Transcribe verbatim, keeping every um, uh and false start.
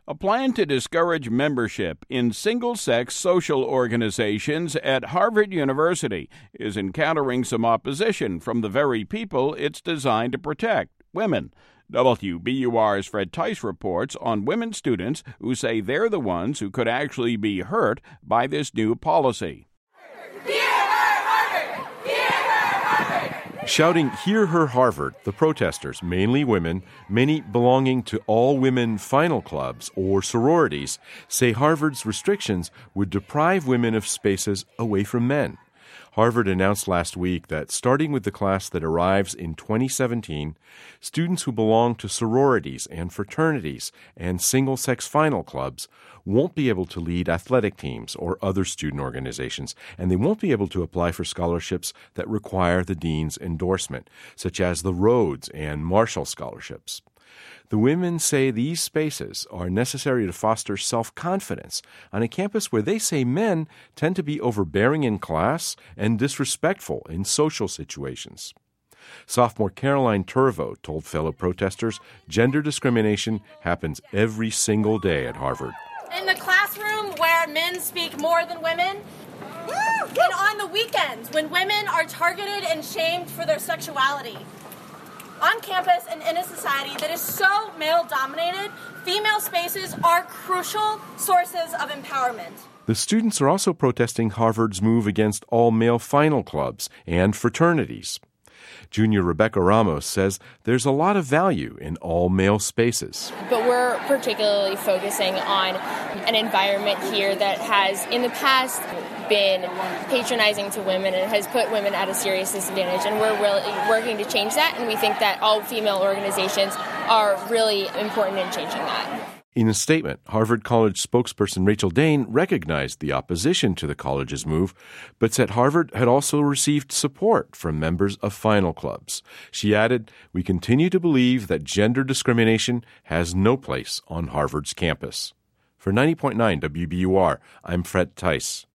A plan to discourage membership in single-sex social organizations at Harvard University is encountering some opposition from the very people it's designed to protect, women. W B U R's Fred Tice reports on women students who say they're the ones who could actually be hurt by this new policy. Shouting, "Hear her, Harvard," the protesters, mainly women, many belonging to all-women final clubs or sororities, say Harvard's restrictions would deprive women of spaces away from men. Harvard announced last week that starting with the class that arrives in twenty seventeen, students who belong to sororities and fraternities and single-sex final clubs won't be able to lead athletic teams or other student organizations, and they won't be able to apply for scholarships that require the dean's endorsement, such as the Rhodes and Marshall scholarships. The women say these spaces are necessary to foster self-confidence on a campus where they say men tend to be overbearing in class and disrespectful in social situations. Sophomore Caroline Turvo told fellow protesters gender discrimination happens every single day at Harvard. In the classroom where men speak more than women, and on the weekends when women are targeted and shamed for their sexuality. On campus and in a society that is so male-dominated, female spaces are crucial sources of empowerment. The students are also protesting Harvard's move against all-male final clubs and fraternities. Junior Rebecca Ramos says there's a lot of value in all-male spaces. But we're particularly focusing on an environment here that has, in the past, been patronizing to women and has put women at a serious disadvantage. And we're really working to change that, and we think that all-female organizations are really important in changing that. In a statement, Harvard College spokesperson Rachel Dane recognized the opposition to the college's move, but said Harvard had also received support from members of final clubs. She added, "We continue to believe that gender discrimination has no place on Harvard's campus." For ninety point nine W B U R, I'm Fred Tice.